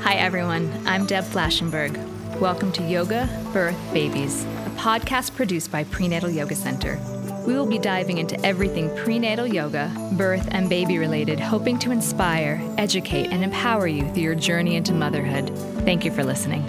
Hi, everyone. I'm Deb Flashenberg. Welcome to Yoga, Birth, Babies, a podcast produced by Prenatal Yoga Center. We will be diving into everything prenatal yoga, birth, and baby related, hoping to inspire, educate, and empower you through your journey into motherhood. Thank you for listening.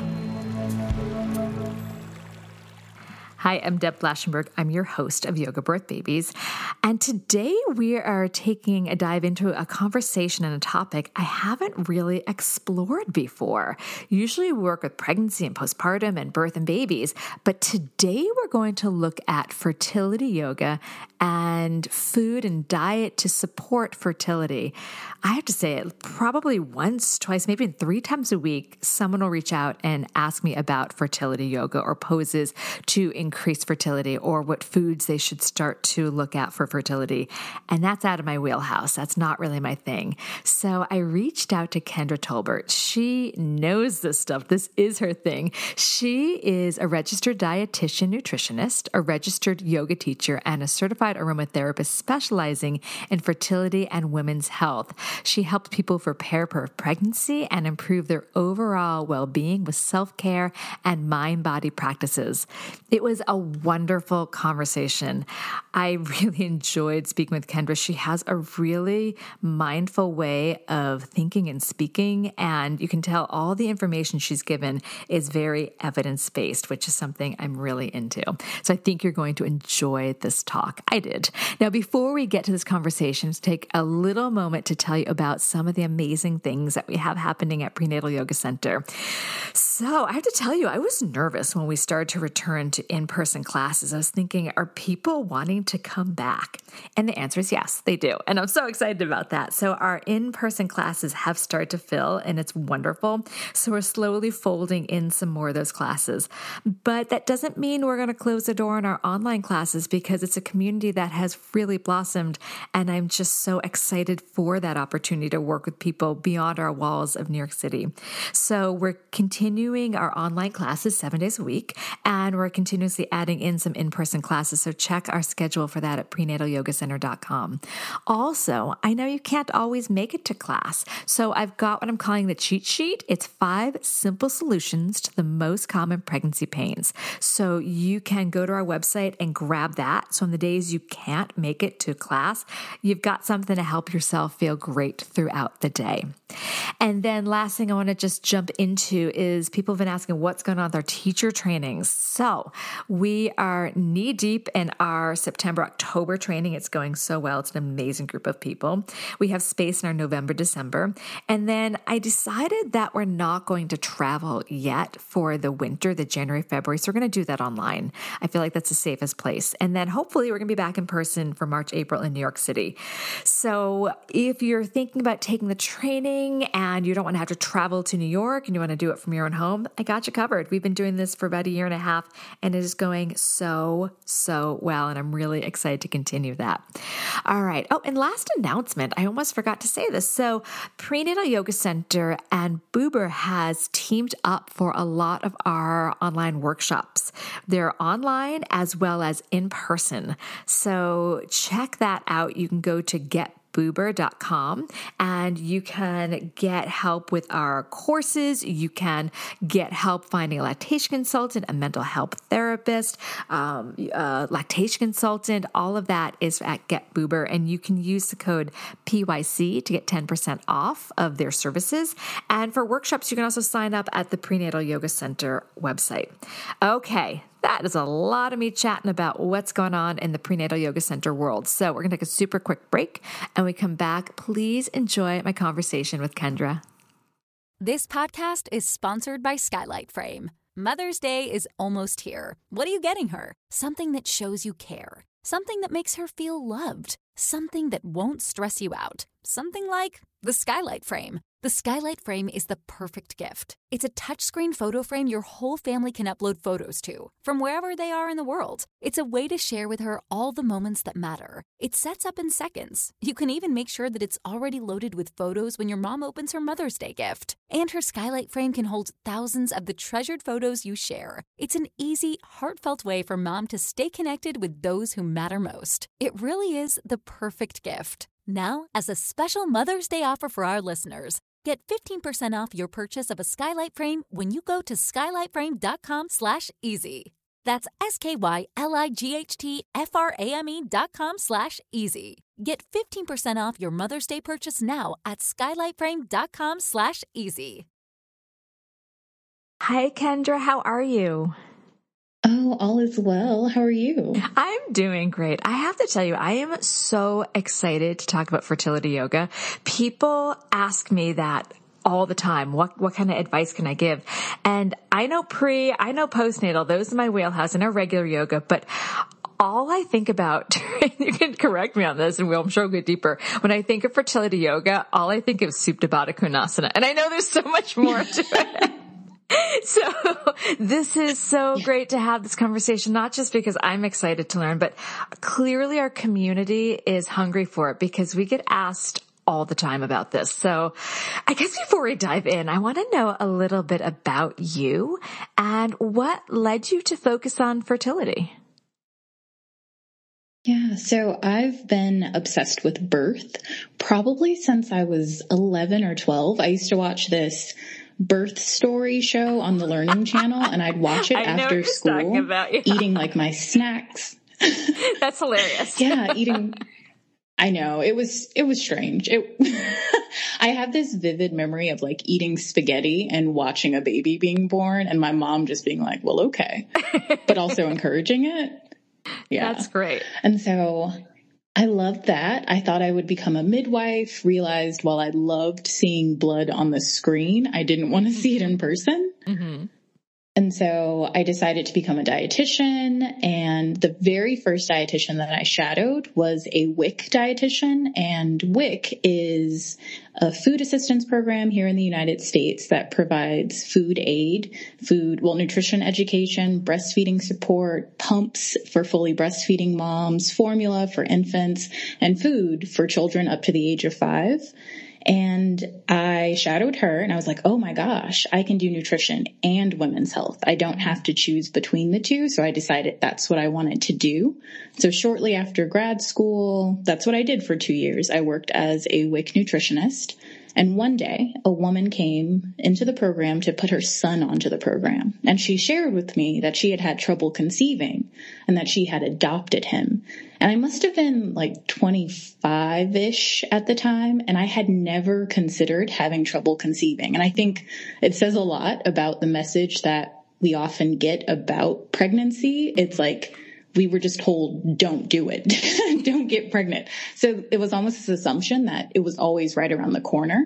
Hi, I'm Deb Flashenberg. I'm your host of Yoga Birth Babies. And today we are taking a dive into a conversation and a topic I haven't really explored before. Usually we work with pregnancy and postpartum and birth and babies, but today we're going to look at fertility yoga and food and diet to support fertility. I have to say it probably once, twice, maybe 3 times a week, someone will reach out and ask me about fertility yoga or poses to increase fertility or what foods they should start to look at for fertility. And that's out of my wheelhouse. That's not really my thing. So I reached out to Kendra Tolbert. She knows this stuff. This is her thing. She is a registered dietitian nutritionist, a registered yoga teacher, and a certified aromatherapist specializing in fertility and women's health. She helps people prepare for pregnancy and improve their overall well-being with self-care and mind-body practices. It was a wonderful conversation. I really enjoyed speaking with Kendra. She has a really mindful way of thinking and speaking, and you can tell all the information she's given is very evidence-based, which is something I'm really into. So I think you're going to enjoy this talk. I did. Now, before we get to this conversation, let's take a little moment to tell you about some of the amazing things that we have happening at Prenatal Yoga Center. So I have to tell you, I was nervous when we started to return to in-person classes. I was thinking, are people wanting to come back? And the answer is yes, they do. And I'm so excited about that. So our in-person classes have started to fill, and it's wonderful. So we're slowly folding in some more of those classes. But that doesn't mean we're going to close the door on our online classes, because it's a community that has really blossomed. And I'm just so excited for that opportunity to work with people beyond our walls of New York City. So we're continuing our online classes 7 days a week, and we're continuously adding in some in-person classes. So check our schedule for that at prenatalyogacenter.com. Also, I know you can't always make it to class. So I've got what I'm calling the cheat sheet. It's 5 simple solutions to the most common pregnancy pains. So you can go to our website and grab that. So on the days you can't make it to class, you've got something to help yourself feel great throughout the day. And then last thing I want to just jump into is people have been asking what's going on with our teacher trainings. So we are knee deep in our September, October training. It's going so well. It's an amazing group of people. We have space in our November, December. And then I decided that we're not going to travel yet for the winter, the January, February. So we're going to do that online. I feel like that's the safest place. And then hopefully we're going to be back in person for March, April in New York City. So if you're thinking about taking the training and you don't want to have to travel to New York and you want to do it from your own home, I got you covered. We've been doing this for about 1.5 years and it is going so well. And I'm really excited to continue that. All right. Oh, and last announcement, I almost forgot to say this. So Prenatal Yoga Center and Boober has teamed up for a lot of our online workshops. They're online as well as in person. So check that out. You can go to getboober.com and you can get help with our courses. You can get help finding a lactation consultant, a mental health therapist, a lactation consultant. All of that is at GetBoober, and you can use the code PYC to get 10% off of their services. And for workshops, you can also sign up at the Prenatal Yoga Center website. Okay. That is a lot of me chatting about what's going on in the Prenatal Yoga Center world. So we're going to take a super quick break, and we come back. Please enjoy my conversation with Kendra. This podcast is sponsored by Skylight Frame. Mother's Day is almost here. What are you getting her? Something that shows you care. Something that makes her feel loved. Something that won't stress you out. Something like the Skylight Frame. The Skylight Frame is the perfect gift. It's a touchscreen photo frame your whole family can upload photos to, from wherever they are in the world. It's a way to share with her all the moments that matter. It sets up in seconds. You can even make sure that it's already loaded with photos when your mom opens her Mother's Day gift. And her Skylight Frame can hold thousands of the treasured photos you share. It's an easy, heartfelt way for mom to stay connected with those who matter most. It really is the perfect gift. Now, as a special Mother's Day offer for our listeners, Get 15% off your purchase of a skylight frame when you go to skylightframe.com/easy. That's SKYLIGHTFRAME.com/easy. Get 15% off your Mother's Day purchase now at skylightframe.com/easy. Hi, Kendra. How are you? Oh, all is well. How are you? I'm doing great. I have to tell you, I am so excited to talk about fertility yoga. People ask me that all the time. What kind of advice can I give? And I know I know postnatal. Those are my wheelhouse. I know regular yoga, but all I think about, you can correct me on this and I'm sure we'll go deeper. When I think of fertility yoga, all I think of Supta Baddha Konasana. And I know there's so much more to it. So this is so great to have this conversation, not just because I'm excited to learn, but clearly our community is hungry for it because we get asked all the time about this. So I guess before we dive in, I want to know a little bit about you and what led you to focus on fertility. Yeah, so I've been obsessed with birth probably since I was 11 or 12. I used to watch this birth story show on the Learning Channel, and I'd watch it after school, eating like my snacks. That's hilarious. Yeah, eating. I know it was strange. I have this vivid memory of like eating spaghetti and watching a baby being born, and my mom just being like, "Well, okay," but also encouraging it. Yeah, that's great. And so I loved that. I thought I would become a midwife, realized while I loved seeing blood on the screen, I didn't want to see it in person. Mm-hmm. And so I decided to become a dietitian, and the very first dietitian that I shadowed was a WIC dietitian, and WIC is a food assistance program here in the United States that provides food aid, nutrition education, breastfeeding support, pumps for fully breastfeeding moms, formula for infants, and food for children up to the age of 5. And I shadowed her and I was like, oh my gosh, I can do nutrition and women's health. I don't have to choose between the two. So I decided that's what I wanted to do. So shortly after grad school, that's what I did for 2 years. I worked as a WIC nutritionist. And one day a woman came into the program to put her son onto the program. And she shared with me that she had had trouble conceiving and that she had adopted him. And I must have been like 25-ish at the time. And I had never considered having trouble conceiving. And I think it says a lot about the message that we often get about pregnancy. It's like, we were just told, don't do it. Don't get pregnant. So it was almost this assumption that it was always right around the corner.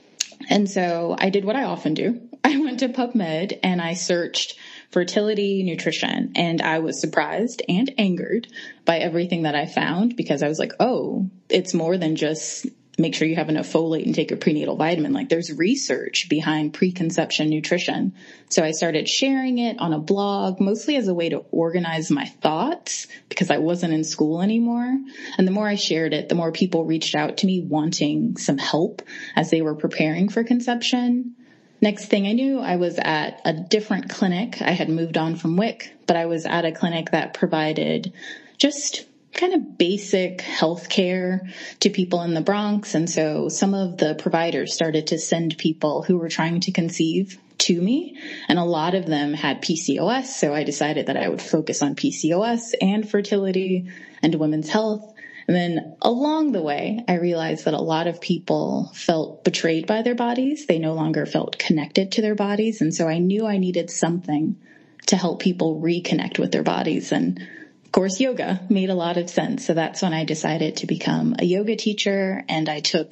And so I did what I often do. I went to PubMed and I searched fertility nutrition, and I was surprised and angered by everything that I found, because I was like, oh, it's more than just make sure you have enough folate and take a prenatal vitamin. Like, there's research behind preconception nutrition. So I started sharing it on a blog, mostly as a way to organize my thoughts because I wasn't in school anymore. And the more I shared it, the more people reached out to me wanting some help as they were preparing for conception. Next thing I knew, I was at a different clinic. I had moved on from WIC, but I was at a clinic that provided just kind of basic health care to people in the Bronx. And so some of the providers started to send people who were trying to conceive to me, and a lot of them had PCOS. So I decided that I would focus on PCOS and fertility and women's health. And then along the way, I realized that a lot of people felt betrayed by their bodies. They no longer felt connected to their bodies. And so I knew I needed something to help people reconnect with their bodies. And of course, yoga made a lot of sense. So that's when I decided to become a yoga teacher, and I took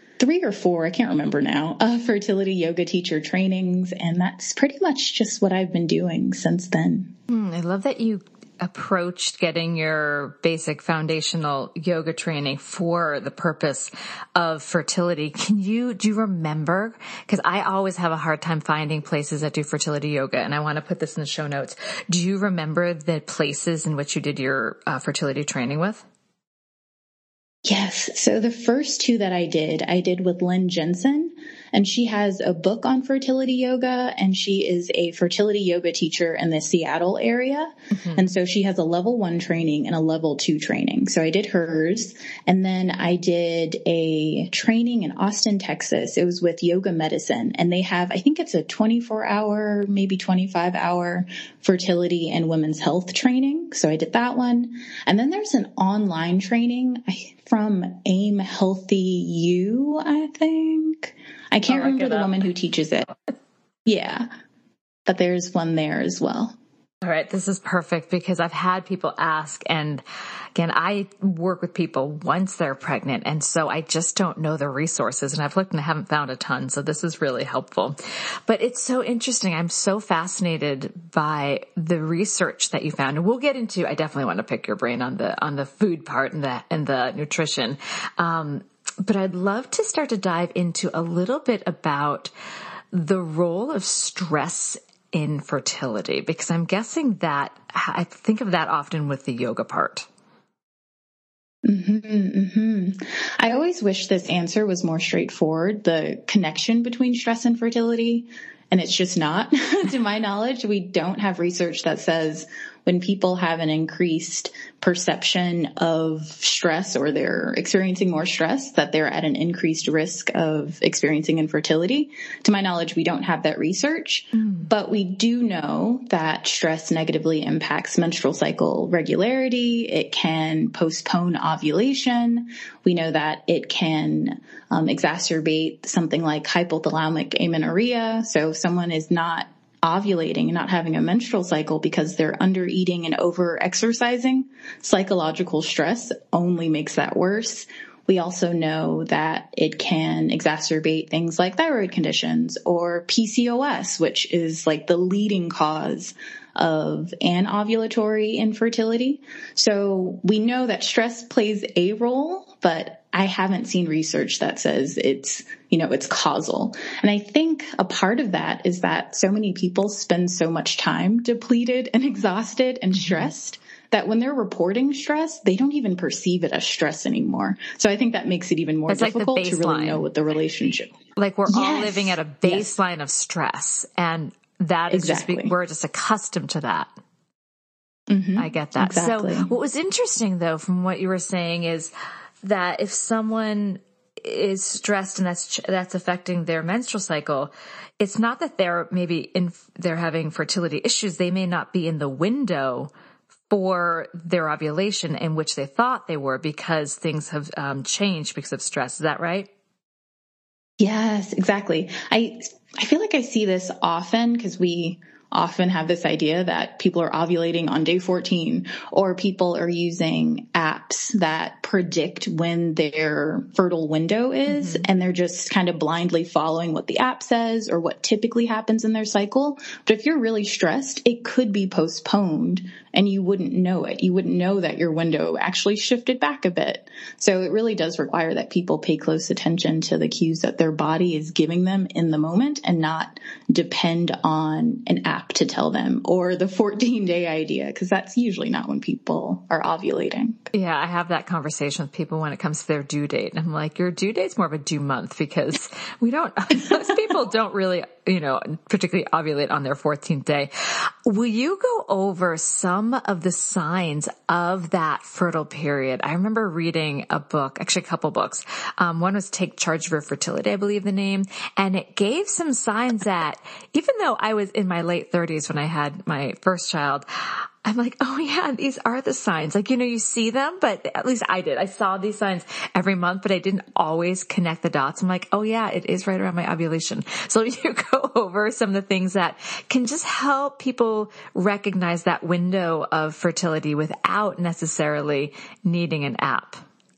3 or 4, I can't remember now, fertility yoga teacher trainings. And that's pretty much just what I've been doing since then. I love that you approached getting your basic foundational yoga training for the purpose of fertility. Do you remember? Because I always have a hard time finding places that do fertility yoga, and I want to put this in the show notes. Do you remember the places in which you did your fertility training with? Yes. So the first two that I did with Lynn Jensen, and she has a book on fertility yoga, and she is a fertility yoga teacher in the Seattle area. Mm-hmm. And so she has a level 1 training and a level 2 training. So I did hers. And then I did a training in Austin, Texas. It was with Yoga Medicine, and they have, I think it's a 24-hour, maybe 25-hour fertility and women's health training. So I did that one. And then there's an online training from Aim Healthy You, I think. I can't remember the woman who teaches it. Yeah. But there's one there as well. All right. This is perfect because I've had people ask, and again, I work with people once they're pregnant. And so I just don't know the resources, and I've looked and I haven't found a ton. So this is really helpful, but it's so interesting. I'm so fascinated by the research that you found, and we'll get into, I definitely want to pick your brain on the food part and the nutrition. But I'd love to start to dive into a little bit about the role of stress in fertility, because I'm guessing that I think of that often with the yoga part. I always wish this answer was more straightforward, the connection between stress and fertility, and it's just not. To my knowledge, we don't have research that says when people have an increased perception of stress or they're experiencing more stress, that they're at an increased risk of experiencing infertility. To my knowledge, we don't have that research, but we do know that stress negatively impacts menstrual cycle regularity. It can postpone ovulation. We know that it can exacerbate something like hypothalamic amenorrhea. So if someone is not ovulating and not having a menstrual cycle because they're under eating and over exercising, psychological stress only makes that worse. We also know that it can exacerbate things like thyroid conditions or PCOS, which is like the leading cause of anovulatory infertility. So we know that stress plays a role, but I haven't seen research that says it's causal. And I think a part of that is that so many people spend so much time depleted and exhausted and stressed that when they're reporting stress, they don't even perceive it as stress anymore. So I think that makes it even more difficult to really know what the relationship. Like we're all living at a baseline of stress, and that is we're just accustomed to that. I get that. Exactly. So what was interesting though, from what you were saying, is that if someone is stressed and that's affecting their menstrual cycle, it's not that they're they're having fertility issues. They may not be in the window for their ovulation in which they thought they were, because things have changed because of stress. Is that right? Yes, exactly. I feel like I see this often because we often have this idea that people are ovulating on day 14, or people are using apps that predict when their fertile window is, and they're just kind of blindly following what the app says or what typically happens in their cycle. But if you're really stressed, it could be postponed and you wouldn't know it. You wouldn't know that your window actually shifted back a bit. So it really does require that people pay close attention to the cues that their body is giving them in the moment, and not depend on an app to tell them, or the 14-day idea, because that's usually not when people are ovulating. Yeah, I have that conversation with people when it comes to their due date. And I'm like, your due date's more of a due month, because most people don't really, particularly ovulate on their 14th day. Will you go over some of the signs of that fertile period? I remember reading a book, actually a couple books. One was Take Charge of Your Fertility, I believe the name. And it gave some signs that even though I was in my late 30s when I had my first child, I'm like, oh yeah, these are the signs. Like, you see them, but at least I did. I saw these signs every month, but I didn't always connect the dots. I'm like, oh yeah, it is right around my ovulation. So you go over some of the things that can just help people recognize that window of fertility without necessarily needing an app.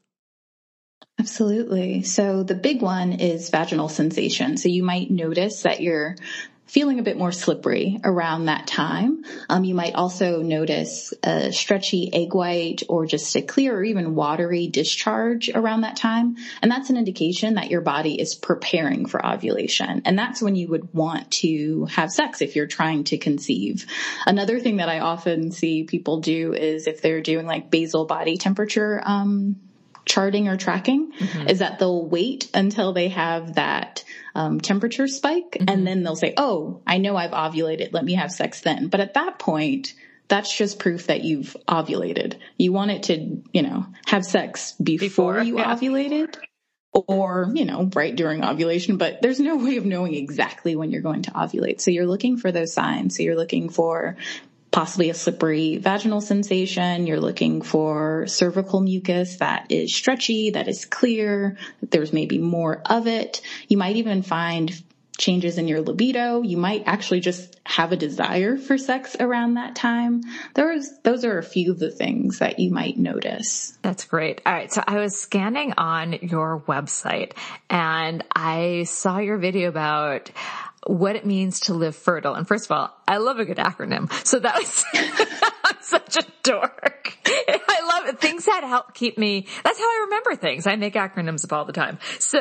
Absolutely. So the big one is vaginal sensation. So you might notice that you're feeling a bit more slippery around that time. You might also notice a stretchy egg white or just a clear or even watery discharge around that time. And that's an indication that your body is preparing for ovulation. And that's when you would want to have sex if you're trying to conceive. Another thing that I often see people do is if they're doing like basal body temperature charting or tracking is that they'll wait until they have that temperature spike. And then they'll say, oh, I know I've ovulated. Let me have sex then. But at that point, that's just proof that you've ovulated. You want it to, have sex before you ovulated or, right during ovulation, but there's no way of knowing exactly when you're going to ovulate. So you're looking for those signs. So you're looking for possibly a slippery vaginal sensation. You're looking for cervical mucus that is stretchy, that is clear, that there's maybe more of it. You might even find changes in your libido. You might actually just have a desire for sex around that time. Those are a few of the things that you might notice. That's great. All right. So I was scanning on your website and I saw your video about what it means to live fertile. And first of all, I love a good acronym. So that was, I'm such a dork. I love it. Things that help keep me, that's how I remember things. I make acronyms up all the time. So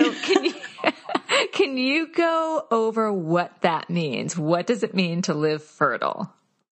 can you go over what that means? What does it mean to live fertile?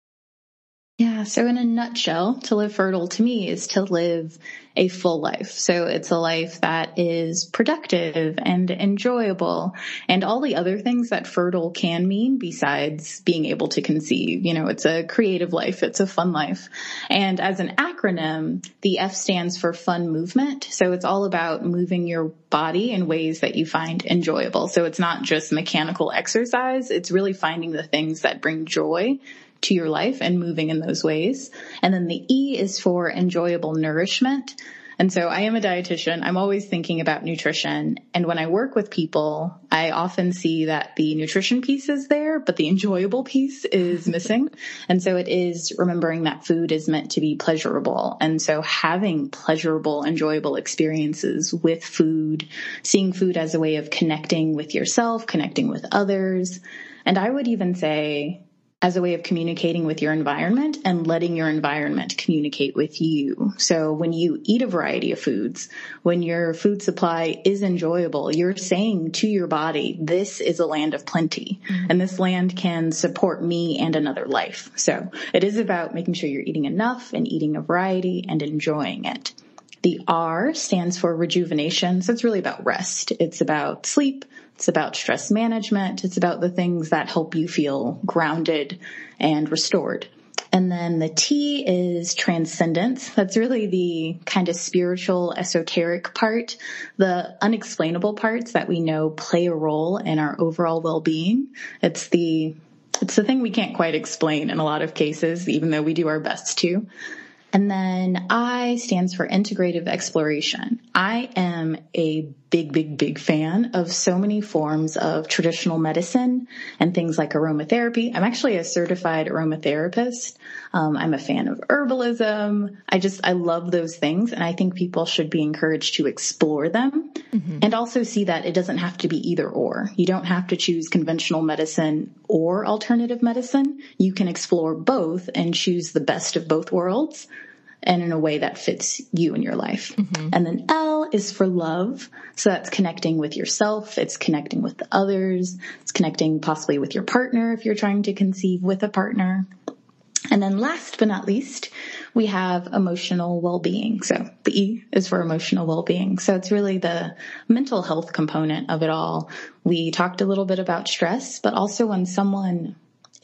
Yeah. So in a nutshell, to live fertile to me is to live a full life. So it's a life that is productive and enjoyable and all the other things that fertile can mean besides being able to conceive. It's a creative life. It's a fun life. And as an acronym, the F stands for fun movement. So it's all about moving your body in ways that you find enjoyable. So it's not just mechanical exercise. It's really finding the things that bring joy to your life and moving in those ways. And then the E is for enjoyable nourishment. And so I am a dietitian. I'm always thinking about nutrition. And when I work with people, I often see that the nutrition piece is there, but the enjoyable piece is missing. And so it is remembering that food is meant to be pleasurable. And so having pleasurable, enjoyable experiences with food, seeing food as a way of connecting with yourself, connecting with others. And I would even say, as a way of communicating with your environment and letting your environment communicate with you. So when you eat a variety of foods, when your food supply is enjoyable, you're saying to your body, this is a land of plenty, and this land can support me and another life. So it is about making sure you're eating enough and eating a variety and enjoying it. The R stands for rejuvenation. So it's really about rest. It's about sleep. It's about stress management. It's about the things that help you feel grounded and restored. And then the T is transcendence. That's really the kind of spiritual, esoteric part, the unexplainable parts that we know play a role in our overall well-being. It's the thing we can't quite explain in a lot of cases, even though we do our best to. And then I stands for integrative exploration. I am a big fan of so many forms of traditional medicine and things like aromatherapy. I'm actually a certified aromatherapist. I'm a fan of herbalism. I love those things. And I think people should be encouraged to explore them and also see that it doesn't have to be either or. You don't have to choose conventional medicine or alternative medicine. You can explore both and choose the best of both worlds, and in a way that fits you and your life. And then L is for love. So that's connecting with yourself. It's connecting with others. It's connecting possibly with your partner if you're trying to conceive with a partner. And then last but not least, we have emotional well-being. So the E is for emotional well-being. So it's really the mental health component of it all. We talked a little bit about stress, but also when someone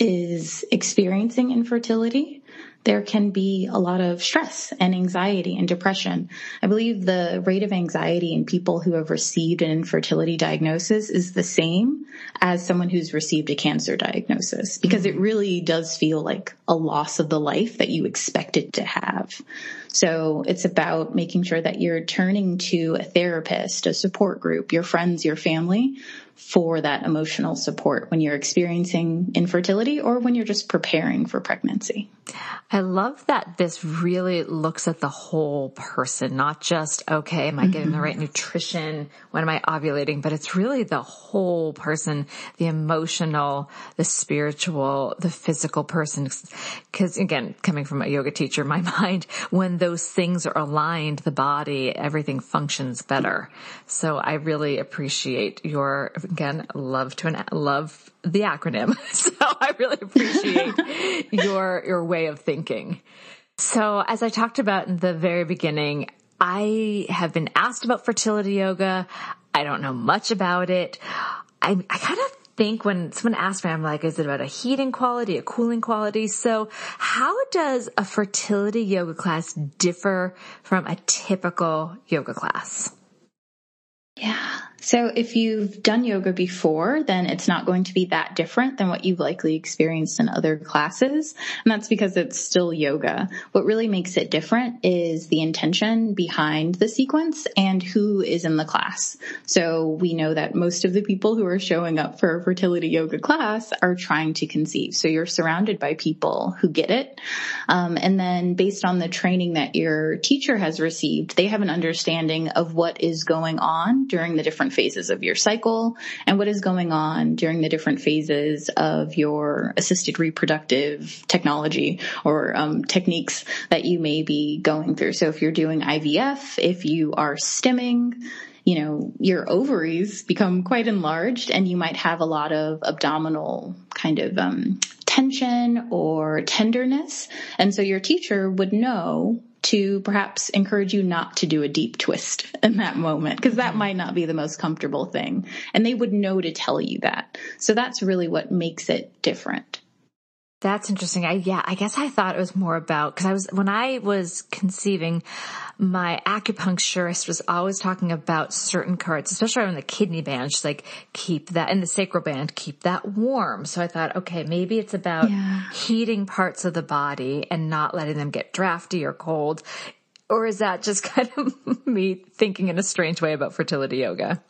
is experiencing infertility, there can be a lot of stress and anxiety and depression. I believe the rate of anxiety in people who have received an infertility diagnosis is the same as someone who's received a cancer diagnosis, because it really does feel like a loss of the life that you expected to have. So it's about making sure that you're turning to a therapist, a support group, your friends, your family, for that emotional support when you're experiencing infertility or when you're just preparing for pregnancy. I love that this really looks at the whole person, not just, okay, am I getting the right nutrition? When am I ovulating? But it's really the whole person, the emotional, the spiritual, the physical person. Because again, coming from a yoga teacher, my mind, when those things are aligned, the body, everything functions better. So I really appreciate your, again, love the acronym. So I really appreciate your way of thinking. So as I talked about in the very beginning, I have been asked about fertility yoga. I don't know much about it. I kind of think when someone asks me, I'm like, is it about a heating quality, a cooling quality? So how does a fertility yoga class differ from a typical yoga class? Yeah. So if you've done yoga before, then it's not going to be that different than what you've likely experienced in other classes. And that's because it's still yoga. What really makes it different is the intention behind the sequence and who is in the class. So we know that most of the people who are showing up for a fertility yoga class are trying to conceive. So you're surrounded by people who get it. And then based on the training that your teacher has received, they have an understanding of what is going on during the different phases of your cycle and what is going on during the different phases of your assisted reproductive technology or techniques that you may be going through. So if you're doing IVF, if you are stimming, you know, your ovaries become quite enlarged and you might have a lot of abdominal kind of tension or tenderness. And so your teacher would know to perhaps encourage you not to do a deep twist in that moment, because that might not be the most comfortable thing. And they would know to tell you that. So that's really what makes it different. That's interesting. I guess I thought it was more about, because when I was conceiving, my acupuncturist was always talking about certain parts, especially around the kidney band. She's like, keep that in the sacral band, keep that warm. So I thought, okay, maybe it's about heating parts of the body and not letting them get drafty or cold. Or is that just kind of me thinking in a strange way about fertility yoga?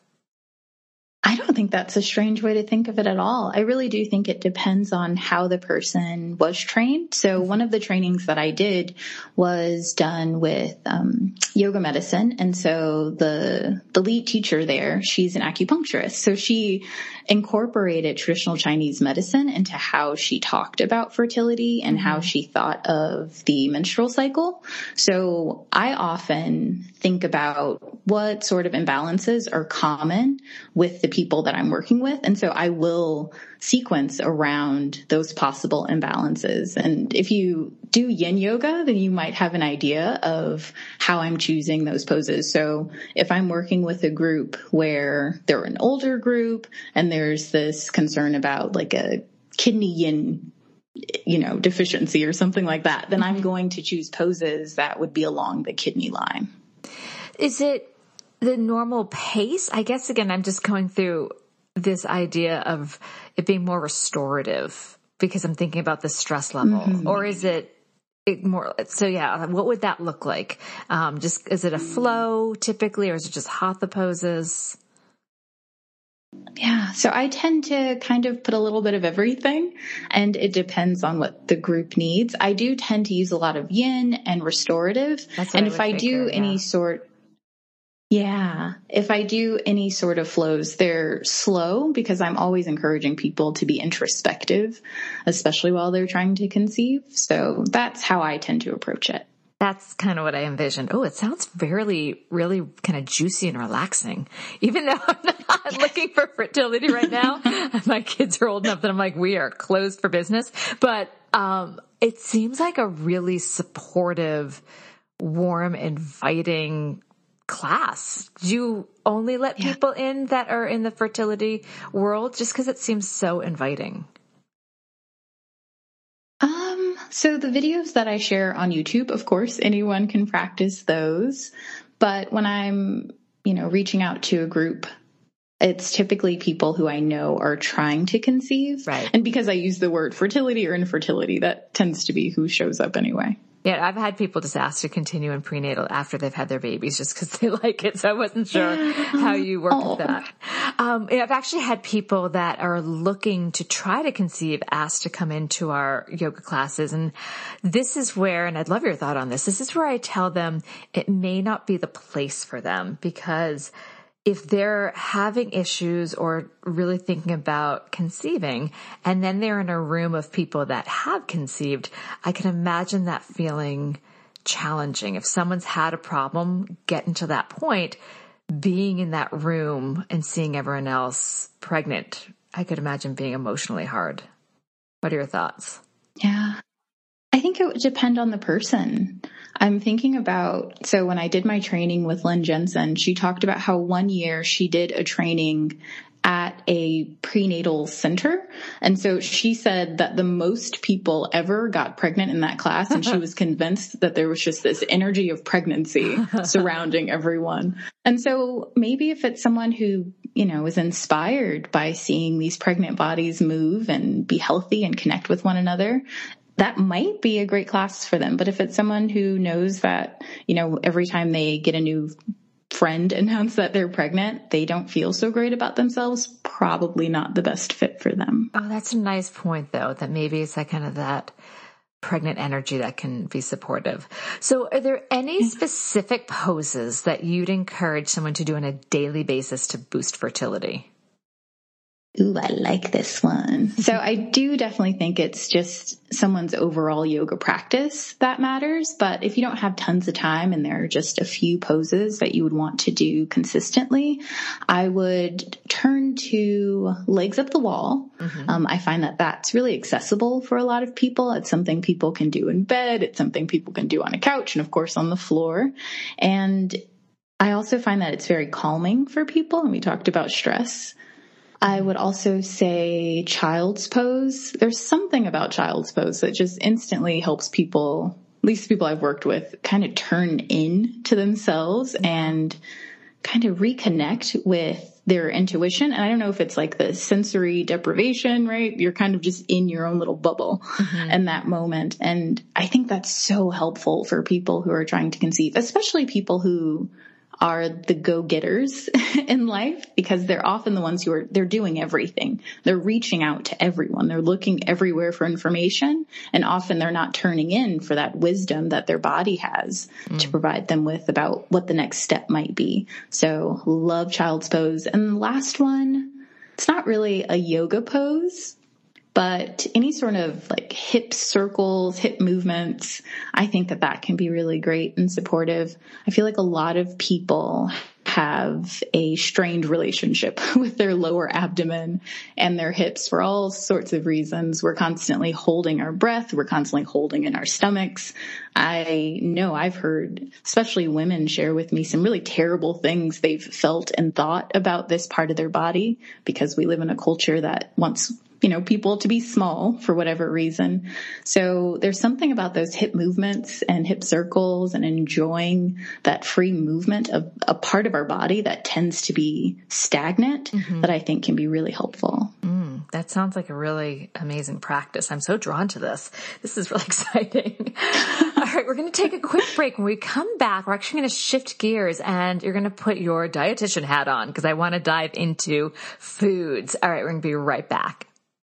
I don't think that's a strange way to think of it at all. I really do think it depends on how the person was trained. So one of the trainings that I did was done with yoga medicine. And so the lead teacher there, she's an acupuncturist. So she incorporated traditional Chinese medicine into how she talked about fertility and how she thought of the menstrual cycle. So I often think about what sort of imbalances are common with the people that I'm working with. And so I will sequence around those possible imbalances. And if you do yin yoga, then you might have an idea of how I'm choosing those poses. So if I'm working with a group where they're an older group and there's this concern about like a kidney yin, deficiency or something like that, then I'm going to choose poses that would be along the kidney line. Is it the normal pace? I guess, again, I'm just going through this idea of it being more restorative because I'm thinking about the stress level. Or is it more? So yeah, what would that look like? Is it a flow typically, or is it just hatha poses? Yeah. So I tend to kind of put a little bit of everything, and it depends on what the group needs. I do tend to use a lot of yin and restorative. And if I do any sort of flows, they're slow because I'm always encouraging people to be introspective, especially while they're trying to conceive. So that's how I tend to approach it. That's kind of what I envisioned. Oh, it sounds really, really kind of juicy and relaxing, even though I'm not looking for fertility right now. My kids are old enough that I'm like, we are closed for business. But it seems like a really supportive, warm, inviting class. Do you only let people in that are in the fertility world just because it seems so inviting? So the videos that I share on YouTube, of course, anyone can practice those. But when I'm, reaching out to a group, it's typically people who I know are trying to conceive. Right. And because I use the word fertility or infertility, that tends to be who shows up anyway. Yeah, I've had people just ask to continue in prenatal after they've had their babies just because they like it. So I wasn't sure how you work with that. I've actually had people that are looking to try to conceive asked to come into our yoga classes. And this is where, and I'd love your thought on this is where I tell them it may not be the place for them, because if they're having issues or really thinking about conceiving, and then they're in a room of people that have conceived, I can imagine that feeling challenging. If someone's had a problem getting to that point, being in that room and seeing everyone else pregnant, I could imagine being emotionally hard. What are your thoughts? Yeah. I I think it would depend on the person. I'm thinking about, so when I did my training with Lynn Jensen, she talked about how one year she did a training at a prenatal center. And so she said that the most people ever got pregnant in that class. And she was convinced that there was just this energy of pregnancy surrounding everyone. And so maybe if it's someone who, is inspired by seeing these pregnant bodies move and be healthy and connect with one another, that might be a great class for them. But if it's someone who knows that, every time they get a new friend announce that they're pregnant, they don't feel so great about themselves, probably not the best fit for them. Oh, that's a nice point, though, that maybe it's that pregnant energy that can be supportive. So are there any specific poses that you'd encourage someone to do on a daily basis to boost fertility? Ooh, I like this one. So I do definitely think it's just someone's overall yoga practice that matters. But if you don't have tons of time and there are just a few poses that you would want to do consistently, I would turn to legs up the wall. Mm-hmm. I find that that's really accessible for a lot of people. It's something people can do in bed. It's something people can do on a couch and, of course, on the floor. And I also find that it's very calming for people. And we talked about stress. I would also say child's pose. There's something about child's pose that just instantly helps people, at least people I've worked with, kind of turn in to themselves and kind of reconnect with their intuition. And I don't know if it's like the sensory deprivation, right? You're kind of just in your own little bubble in that moment. And I think that's so helpful for people who are trying to conceive, especially people who are the go-getters in life, because they're often the ones they're doing everything. They're reaching out to everyone. They're looking everywhere for information. And often they're not turning in for that wisdom that their body has to provide them with about what the next step might be. So love child's pose. And the last one, it's not really a yoga pose, but any sort of like hip circles, hip movements, I think that can be really great and supportive. I feel like a lot of people have a strained relationship with their lower abdomen and their hips for all sorts of reasons. We're constantly holding our breath. We're constantly holding in our stomachs. I know I've heard, especially women, share with me some really terrible things they've felt and thought about this part of their body, because we live in a culture that wants people to be small for whatever reason. So there's something about those hip movements and hip circles and enjoying that free movement of a part of our body that tends to be stagnant that I think can be really helpful. That sounds like a really amazing practice. I'm so drawn to this. This is really exciting. All right, we're going to take a quick break. When we come back, we're actually going to shift gears and you're going to put your dietitian hat on because I want to dive into foods. All right, we're going to be right back.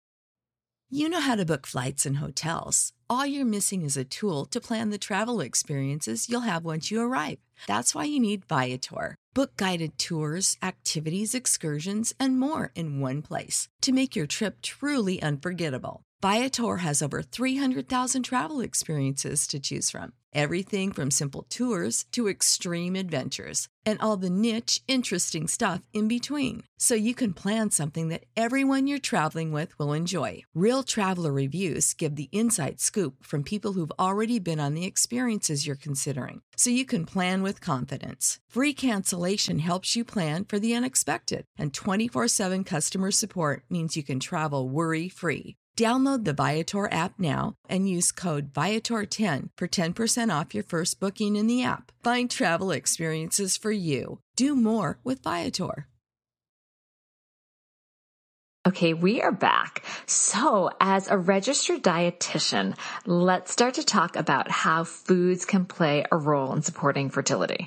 You know how to book flights and hotels. All you're missing is a tool to plan the travel experiences you'll have once you arrive. That's why you need Viator. Book guided tours, activities, excursions, and more in one place to make your trip truly unforgettable. Viator has over 300,000 travel experiences to choose from. Everything from simple tours to extreme adventures and all the niche, interesting stuff in between. So you can plan something that everyone you're traveling with will enjoy. Real traveler reviews give the inside scoop from people who've already been on the experiences you're considering. So you can plan with confidence. Free cancellation helps you plan for the unexpected. And 24/7 customer support means you can travel worry-free. Download the Viator app now and use code Viator10 for 10% off your first booking in the app. Find travel experiences for you. Do more with Viator. Okay, we are back. So as a registered dietitian, let's start to talk about how foods can play a role in supporting fertility.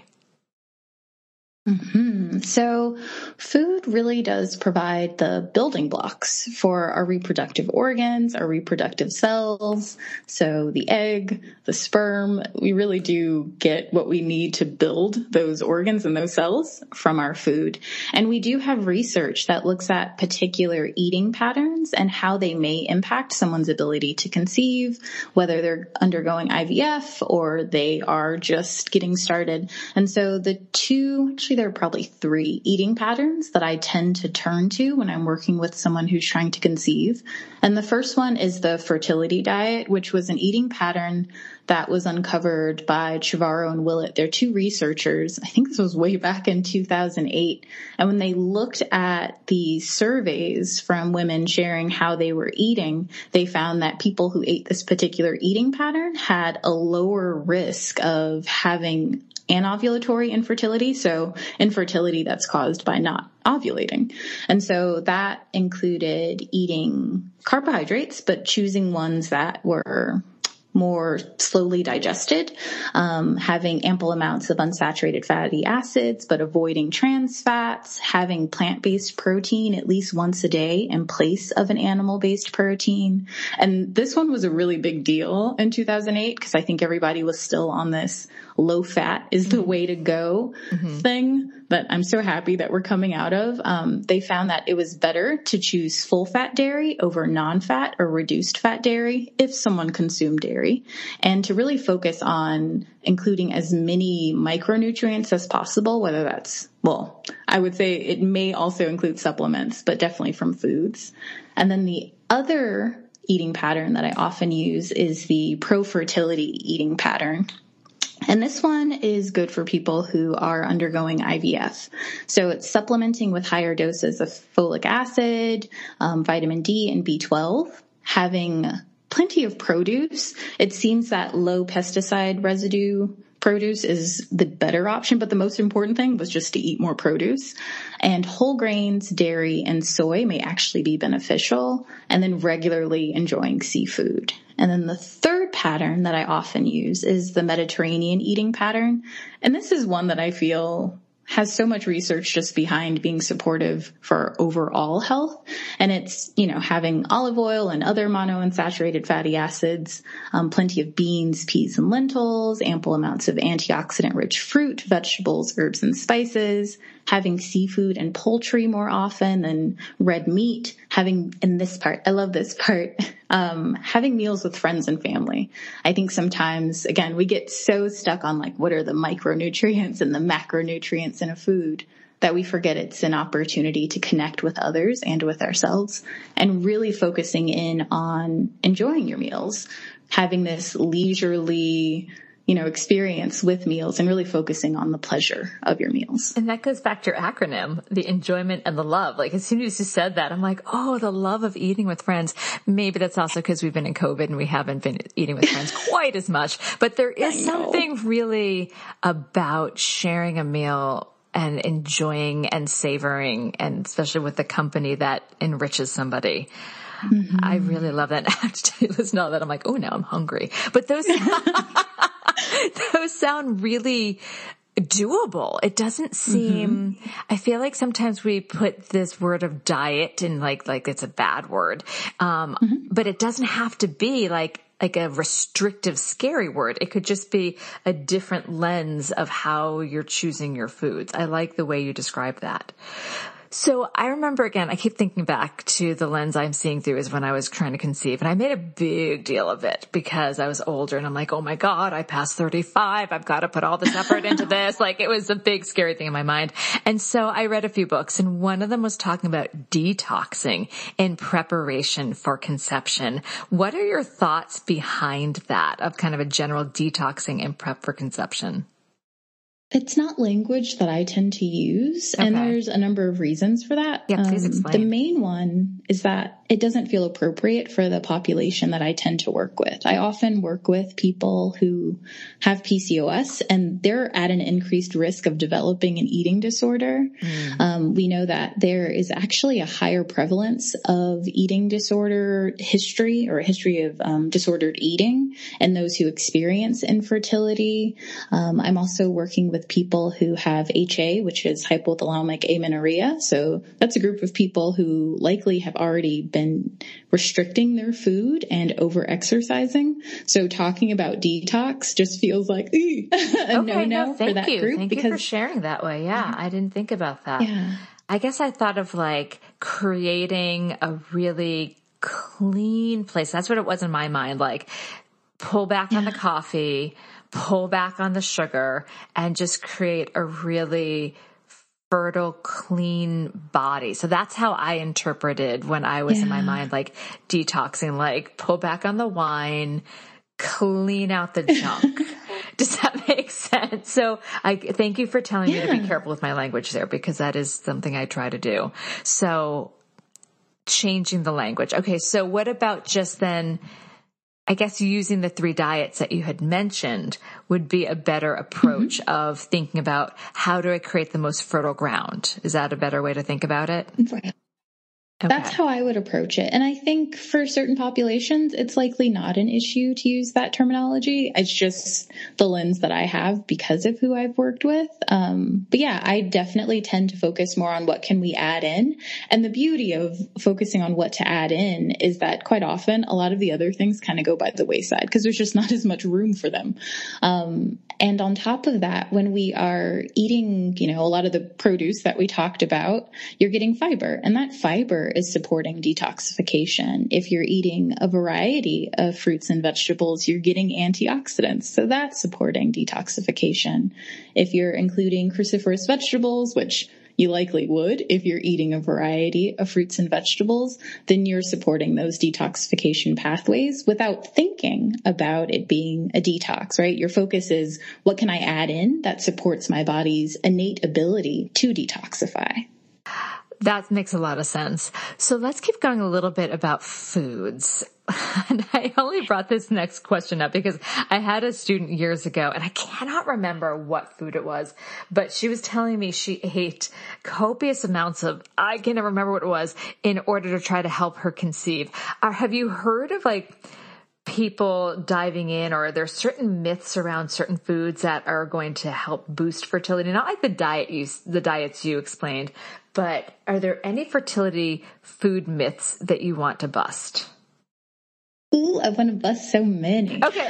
So food really does provide the building blocks for our reproductive organs, our reproductive cells. So the egg, the sperm, we really do get what we need to build those organs and those cells from our food. And we do have research that looks at particular eating patterns and how they may impact someone's ability to conceive, whether they're undergoing IVF or they are just getting started. And so the actually, there are probably 3 eating patterns that I tend to turn to when I'm working with someone who's trying to conceive. And the first one is the fertility diet, which was an eating pattern that was uncovered by Chavarro and Willett. They're 2 researchers. I think this was way back in 2008. And when they looked at the surveys from women sharing how they were eating, they found that people who ate this particular eating pattern had a lower risk of having anovulatory infertility. So infertility that's caused by not ovulating. And so that included eating carbohydrates, but choosing ones that were more slowly digested, having ample amounts of unsaturated fatty acids, but avoiding trans fats, having plant-based protein at least once a day in place of an animal-based protein. And this one was a really big deal in 2008 because I think everybody was still on this low fat is the way to go thing that I'm so happy that we're coming out of. They found that it was better to choose full fat dairy over non-fat or reduced fat dairy if someone consumed dairy, and to really focus on including as many micronutrients as possible, whether that's, well, I would say it may also include supplements, but definitely from foods. And then the other eating pattern that I often use is the pro-fertility eating pattern. And this one is good for people who are undergoing IVF. So it's supplementing with higher doses of folic acid, vitamin D, and B12, having plenty of produce. It seems that low pesticide residue produce is the better option, but the most important thing was just to eat more produce. And whole grains, dairy, and soy may actually be beneficial, and then regularly enjoying seafood. And then the third pattern that I often use is the Mediterranean eating pattern. And this is one that I feel has so much research just behind being supportive for overall health. And it's, having olive oil and other monounsaturated fatty acids, plenty of beans, peas, and lentils, ample amounts of antioxidant-rich fruit, vegetables, herbs, and spices, having seafood and poultry more often than red meat, having meals with friends and family. I think sometimes, again, we get so stuck on what are the micronutrients and the macronutrients in a food that we forget it's an opportunity to connect with others and with ourselves, and really focusing in on enjoying your meals, having this leisurely experience with meals, and really focusing on the pleasure of your meals. And that goes back to your acronym, the enjoyment and the love. As soon as you said that, I'm like, oh, the love of eating with friends. Maybe that's also because we've been in COVID and we haven't been eating with friends quite as much, but there is something really about sharing a meal and enjoying and savoring, and especially with the company that enriches somebody. Mm-hmm. I really love that. Actually, listen to all that. I'm like, oh, now I'm hungry. But those sound really doable. It doesn't seem, I feel like sometimes we put this word of diet in like it's a bad word. But it doesn't have to be like a restrictive, scary word. It could just be a different lens of how you're choosing your foods. I like the way you describe that. So I remember, again, I keep thinking back to the lens I'm seeing through is when I was trying to conceive, and I made a big deal of it because I was older, and I'm like, oh my God, I passed 35. I've got to put all this effort into this. It was a big, scary thing in my mind. And so I read a few books, and one of them was talking about detoxing in preparation for conception. What are your thoughts behind that, of kind of a general detoxing in prep for conception? It's not language that I tend to use, and there's a number of reasons for that. Yeah, please explain. The main one is that it doesn't feel appropriate for the population that I tend to work with. I often work with people who have PCOS, and they're at an increased risk of developing an eating disorder. We know that there is actually a higher prevalence of eating disorder history, or a history of disordered eating, in those who experience infertility. I'm also working with people who have HA, which is hypothalamic amenorrhea. So that's a group of people who likely have already been restricting their food and over-exercising. So talking about detox just feels like a no-no for that group. Thank you for sharing that way. Yeah, I didn't think about that. Yeah. I guess I thought of creating a really clean place. That's what it was in my mind. Pull back on the coffee, pull back on the sugar, and just create a really fertile, clean body. So that's how I interpreted when I was in my mind, like detoxing, like pull back on the wine, clean out the junk. Does that make sense? So I thank you for telling me to be careful with my language there, because that is something I try to do. So changing the language. Okay. So what about just then, I guess using the 3 diets that you had mentioned would be a better approach of thinking about how do I create the most fertile ground? Is that a better way to think about it? Right. Okay. That's how I would approach it. And I think for certain populations, it's likely not an issue to use that terminology. It's just the lens that I have because of who I've worked with. But yeah, I definitely tend to focus more on what can we add in. And the beauty of focusing on what to add in is that quite often a lot of the other things kind of go by the wayside because there's just not as much room for them. And on top of that, when we are eating, a lot of the produce that we talked about, you're getting fiber, and that fiber is supporting detoxification. If you're eating a variety of fruits and vegetables, you're getting antioxidants. So that's supporting detoxification. If you're including cruciferous vegetables, which you likely would if you're eating a variety of fruits and vegetables, then you're supporting those detoxification pathways without thinking about it being a detox, right? Your focus is, what can I add in that supports my body's innate ability to detoxify? That makes a lot of sense. So let's keep going a little bit about foods. And I only brought this next question up because I had a student years ago, and I cannot remember what food it was, but she was telling me she ate copious amounts of, I can't remember what it was, in order to try to help her conceive. Have you heard of people diving in, or are there certain myths around certain foods that are going to help boost fertility? Not like the diets you explained, but are there any fertility food myths that you want to bust? Ooh, I want to bust so many. Okay.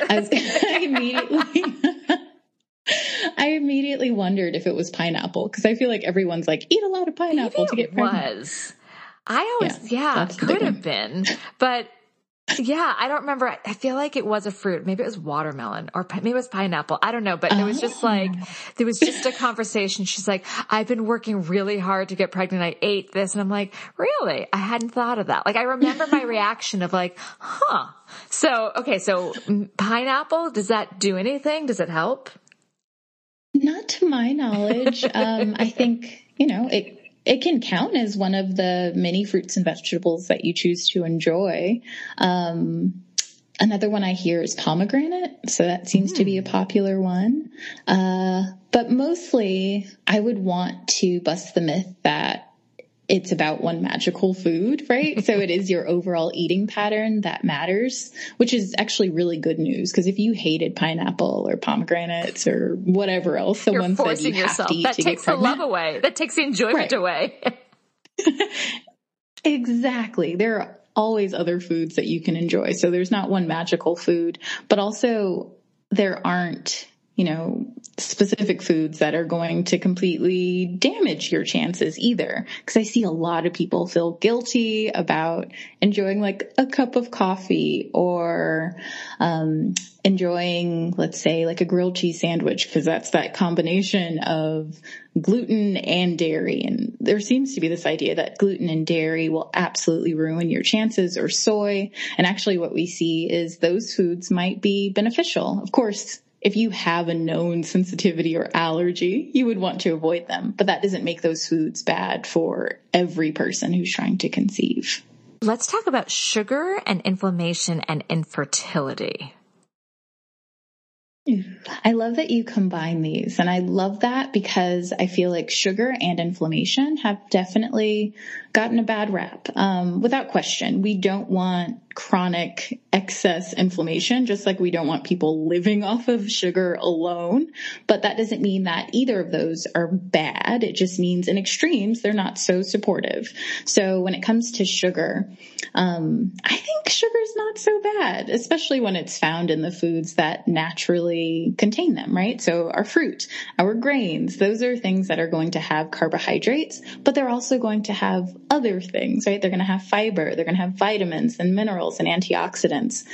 I immediately wondered if it was pineapple, because I feel like everyone's like, eat a lot of pineapple to get pregnant. I always, could have been, but yeah, I don't remember. I feel like it was a fruit. Maybe it was watermelon, or maybe it was pineapple. I don't know, but it was just there was just a conversation. She's like, I've been working really hard to get pregnant. I ate this. And I'm like, really? I hadn't thought of that. I remember my reaction of huh. So, okay. So pineapple, does that do anything? Does it help? Not to my knowledge. I think, it can count as one of the many fruits and vegetables that you choose to enjoy. Another one I hear is pomegranate. So that seems to be a popular one. But mostly I would want to bust the myth that it's about one magical food, right? So it is your overall eating pattern that matters, which is actually really good news. Because if you hated pineapple or pomegranates or whatever else someone said you have to eat to get pregnant, that takes the love away. That takes the enjoyment away. Exactly. There are always other foods that you can enjoy. So there's not one magical food, but also there aren't, specific foods that are going to completely damage your chances either. Because I see a lot of people feel guilty about enjoying a cup of coffee or enjoying, let's say, a grilled cheese sandwich, because that's that combination of gluten and dairy. And there seems to be this idea that gluten and dairy will absolutely ruin your chances, or soy. And actually what we see is those foods might be beneficial. Of course, if you have a known sensitivity or allergy, you would want to avoid them. But that doesn't make those foods bad for every person who's trying to conceive. Let's talk about sugar and inflammation and infertility. I love that you combine these. And I love that because I feel like sugar and inflammation have definitely gotten a bad rap. Without question, we don't want chronic excess inflammation, just like we don't want people living off of sugar alone. But that doesn't mean that either of those are bad. It just means in extremes, they're not so supportive. So when it comes to sugar, I think sugar is not so bad, especially when it's found in the foods that naturally contain them, right? So our fruit, our grains, those are things that are going to have carbohydrates, but they're also going to have other things, right? They're going to have fiber, they're going to have vitamins and minerals and antioxidants.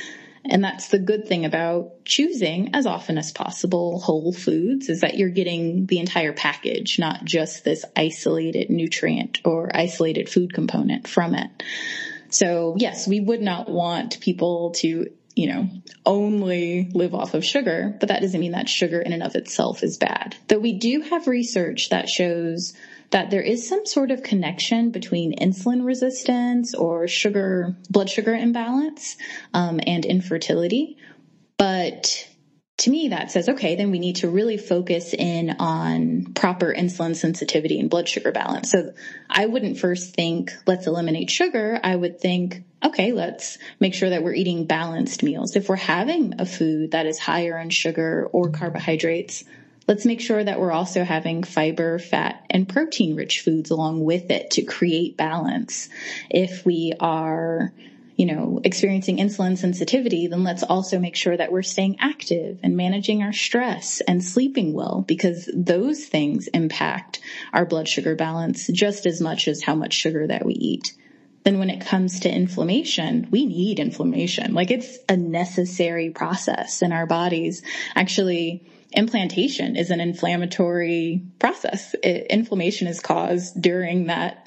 And that's the good thing about choosing as often as possible whole foods, is that you're getting the entire package, not just this isolated nutrient or isolated food component from it. So yes, we would not want people to, only live off of sugar, but that doesn't mean that sugar in and of itself is bad. Though we do have research that shows that there is some sort of connection between insulin resistance or blood sugar imbalance, and infertility. But to me, that says, okay, then we need to really focus in on proper insulin sensitivity and blood sugar balance. So I wouldn't first think, let's eliminate sugar. I would think, okay, let's make sure that we're eating balanced meals. If we're having a food that is higher in sugar or carbohydrates, let's make sure that we're also having fiber, fat, and protein-rich foods along with it to create balance. If we are experiencing insulin sensitivity, then let's also make sure that we're staying active and managing our stress and sleeping well, because those things impact our blood sugar balance just as much as how much sugar that we eat. Then when it comes to inflammation, we need inflammation. Like, it's a necessary process in our bodies. Actually, implantation is an inflammatory process. Inflammation is caused during that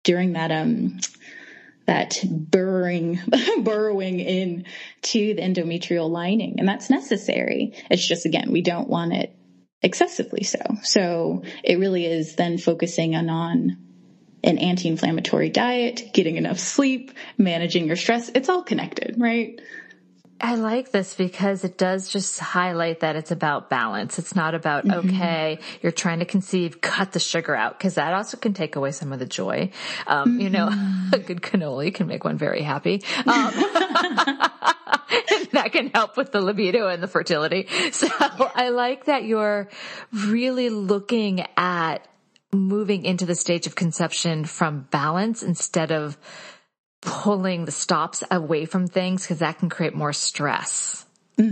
burrowing in to the endometrial lining. And that's necessary. It's just, again, we don't want it excessively so. So it really is then focusing on an anti-inflammatory diet, getting enough sleep, managing your stress. It's all connected, right? I like this because it does just highlight that it's about balance. It's not about, okay, you're trying to conceive, cut the sugar out, because that also can take away some of the joy. A good cannoli can make one very happy. That can help with the libido and the fertility. So I like that you're really looking at moving into the stage of conception from balance instead of pulling the stops away from things, because that can create more stress.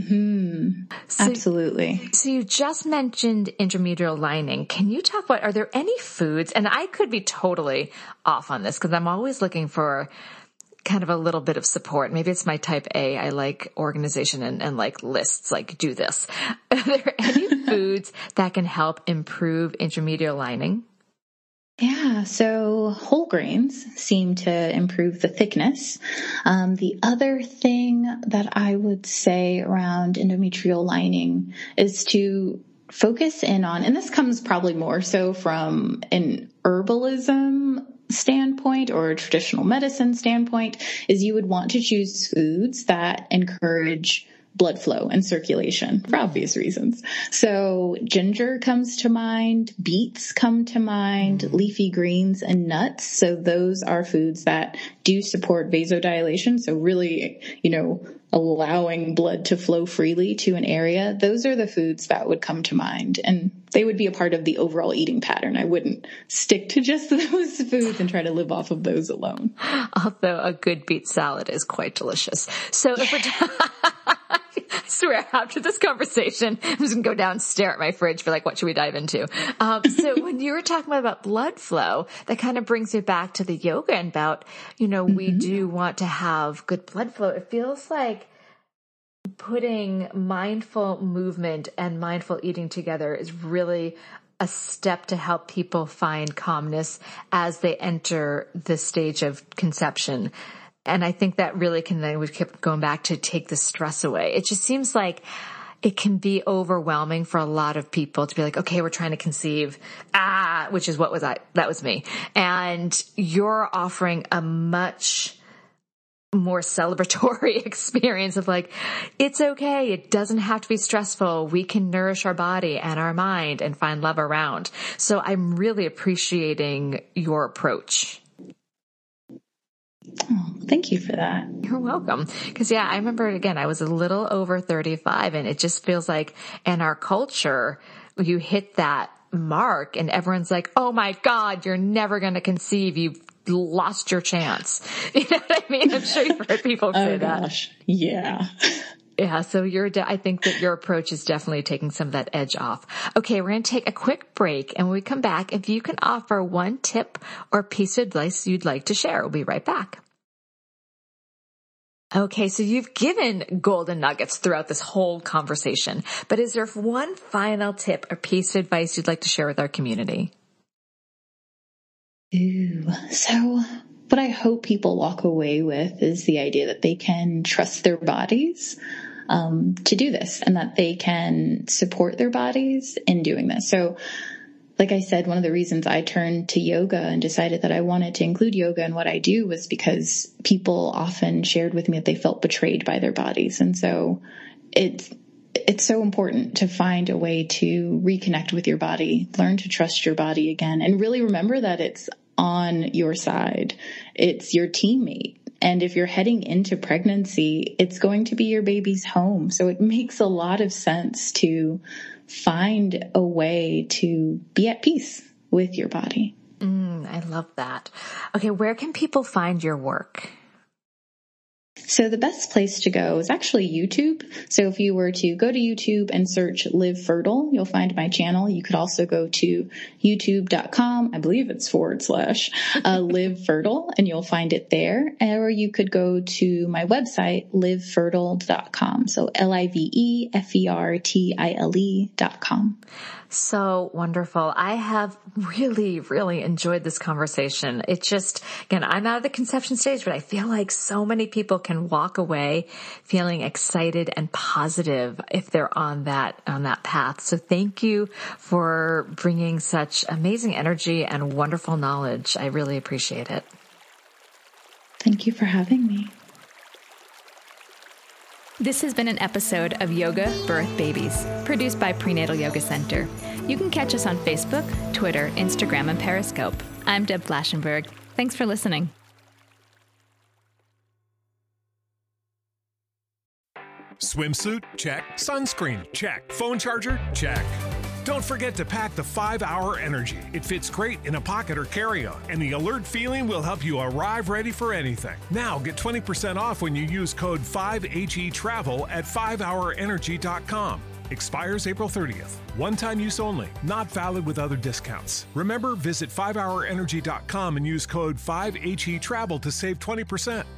Absolutely. So you just mentioned intramural lining. Can you talk about, are there any foods, and I could be totally off on this because I'm always looking for kind of a little bit of support. Maybe it's my type A. I like organization and like lists, like do this. Are there any foods that can help improve intramural lining? Yeah, so whole grains seem to improve the thickness. The other thing that I would say around endometrial lining is to focus in on, and this comes probably more so from an herbalism standpoint or a traditional medicine standpoint, is you would want to choose foods that encourage blood flow and circulation for obvious reasons. So ginger comes to mind, beets come to mind, leafy greens and nuts. So those are foods that do support vasodilation. So really, allowing blood to flow freely to an area. Those are the foods that would come to mind, and they would be a part of the overall eating pattern. I wouldn't stick to just those foods and try to live off of those alone. Although a good beet salad is quite delicious. So if we're I swear, after this conversation, I'm just going to go down and stare at my fridge for what should we dive into? So when you were talking about blood flow, that kind of brings me back to the yoga and about, we do want to have good blood flow. It feels like putting mindful movement and mindful eating together is really a step to help people find calmness as they enter the stage of conception. And I think that really can, then we kept going back to take the stress away. It just seems like it can be overwhelming for a lot of people to be like, okay, we're trying to conceive, which is that was me. And you're offering a much more celebratory experience of it's okay. It doesn't have to be stressful. We can nourish our body and our mind and find love around. So I'm really appreciating your approach. Oh, thank you for that. You're welcome. Because I remember, again, I was a little over 35, and it just feels like in our culture, you hit that mark and everyone's like, oh my God, you're never going to conceive. You've lost your chance. You know what I mean? I'm sure you've heard people say that. Gosh. Yeah. Yeah. So I think that your approach is definitely taking some of that edge off. Okay. We're going to take a quick break. And when we come back, if you can offer one tip or piece of advice you'd like to share, we'll be right back. Okay, so you've given golden nuggets throughout this whole conversation, but is there one final tip or piece of advice you'd like to share with our community? So what I hope people walk away with is the idea that they can trust their bodies to do this, and that they can support their bodies in doing this. So like I said, one of the reasons I turned to yoga and decided that I wanted to include yoga in what I do was because people often shared with me that they felt betrayed by their bodies. And so it's so important to find a way to reconnect with your body, learn to trust your body again, and really remember that it's on your side. It's your teammate. And if you're heading into pregnancy, it's going to be your baby's home. So it makes a lot of sense to find a way to be at peace with your body. I love that. Okay, where can people find your work? So the best place to go is actually YouTube. So if you were to go to YouTube and search Live Fertile, you'll find my channel. You could also go to youtube.com. I believe it's / Live Fertile, and you'll find it there. Or you could go to my website, livefertile.com. So LIVEFERTILE.com. So wonderful. I have really, really enjoyed this conversation. It just, again, I'm out of the conception stage, but I feel like so many people can walk away feeling excited and positive if they're on that path. So thank you for bringing such amazing energy and wonderful knowledge. I really appreciate it. Thank you for having me. This has been an episode of Yoga Birth Babies, produced by Prenatal Yoga Center. You can catch us on Facebook, Twitter, Instagram, and Periscope. I'm Deb Flaschenberg. Thanks for listening. Swimsuit? Check. Sunscreen? Check. Phone charger? Check. Don't forget to pack the 5-Hour Energy. It fits great in a pocket or carry-on, and the alert feeling will help you arrive ready for anything. Now get 20% off when you use code 5HETRAVEL at 5hourenergy.com. Expires April 30th. One-time use only. Not valid with other discounts. Remember, visit 5hourenergy.com and use code 5HETRAVEL to save 20%.